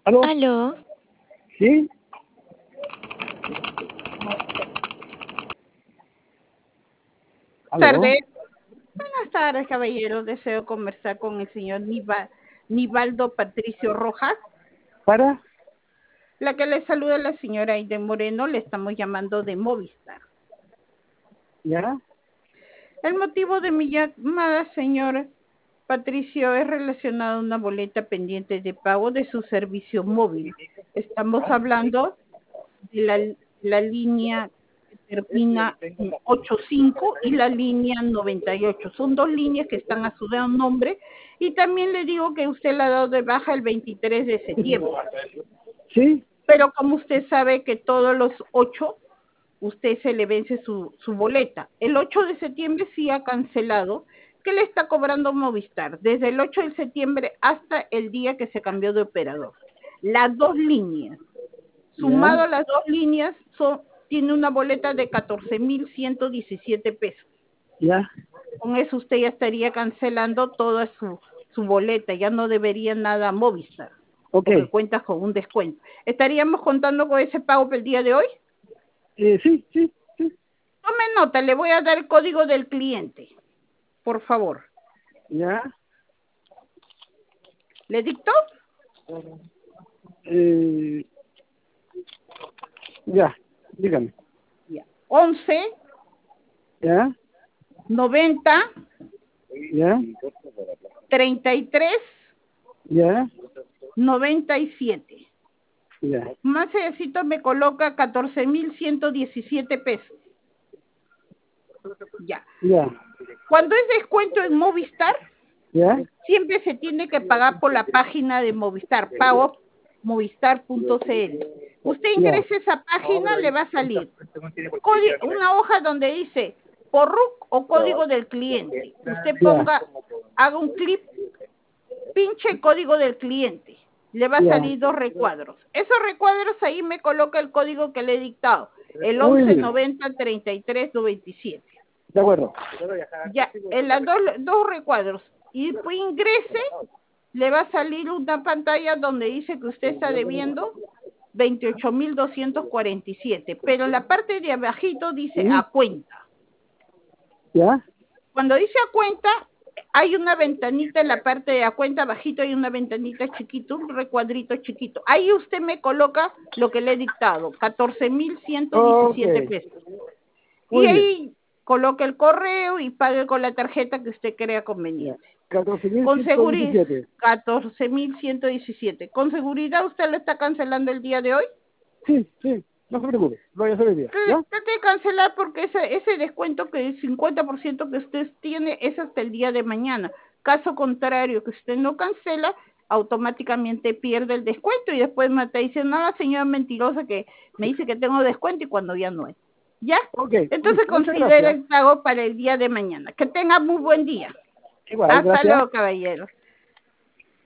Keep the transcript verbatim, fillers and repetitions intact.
¿Aló? ¿Aló? ¿Sí? ¿Aló? Tardes. Buenas tardes, caballero. Deseo conversar con el señor Niva- Nivaldo Patricio Rojas. ¿Para? La que le saluda la señora Aide Moreno, le estamos llamando de Movistar. ¿Ya? El motivo de mi llamada, señor Patricio, es relacionado a una boleta pendiente de pago de su servicio móvil. Estamos hablando de la, la línea que termina en ochenta y cinco y la línea noventa y ocho. Son dos líneas que están a su nombre, y también le digo que usted la ha dado de baja el veintitrés de septiembre. ¿Sí? Pero como usted sabe que todos los ocho, usted se le vence su, su boleta. El ocho de septiembre sí ha cancelado, que le está cobrando Movistar, desde el ocho de septiembre hasta el día que se cambió de operador. Las dos líneas, sumado ¿Ya? a las dos líneas, son, tiene una boleta de catorce mil ciento diecisiete pesos. ¿Ya? Con eso usted ya estaría cancelando toda su, su boleta, ya no debería nada a Movistar, Ok. porque cuentas con un descuento. ¿Estaríamos contando con ese pago para el día de hoy? Eh, sí, sí, sí. Tome nota, le voy a dar el código del cliente, por favor. ¿Ya? ¿Le dictó? Eh, ya, dígame. Ya. once, ¿Ya? noventa, ¿Ya? treinta y tres, ¿Ya? noventa y siete. ¿Ya? Más necesito me coloca catorce mil ciento diecisiete pesos. Ya. ¿Ya? Cuando es descuento en Movistar, ¿Ya? siempre se tiene que pagar por la página de Movistar, pago movistar punto c l. Usted Ya. ingresa a esa página, le va a salir códi- una hoja donde dice por R U C o código del cliente. Usted ponga, haga un clip, pinche el código del cliente. Le va a Ya. salir dos recuadros. Esos recuadros ahí me coloca el código que le he dictado, el Muy once, bien. noventa, treinta y tres, noventa y siete. De acuerdo. Ya, en las dos, dos recuadros. Y pues ingrese, le va a salir una pantalla donde dice que usted está debiendo veintiocho mil doscientos cuarenta y siete, pero en la parte de abajito dice Ujú. a cuenta. ¿Ya? Cuando dice a cuenta, hay una ventanita en la parte de a cuenta abajito, hay una ventanita chiquito, un recuadrito chiquito. Ahí usted me coloca lo que le he dictado, catorce mil ciento diecisiete Ok. pesos. Muy Y bien. ahí coloque el correo y pague con la tarjeta que usted crea Ya. conveniente. catorce mil Con ciento seguridad, diecisiete. catorce mil ciento diecisiete. ¿Con seguridad usted lo está cancelando el día de hoy? Sí, sí. No se preocupe. Lo voy a hacer hoy día. ¿Ya? Trate de cancelar porque ese, ese descuento que el cincuenta por ciento que usted tiene es hasta el día de mañana. Caso contrario, que usted no cancela, automáticamente pierde el descuento y después me está diciendo, no, la señora mentirosa que me dice que tengo descuento y cuando ya no es. ¿Ya? Ok. Entonces Listo. Muchas considere gracias. el pago para el día de mañana. Que tenga muy buen día. Igual, Hasta gracias. luego, caballero.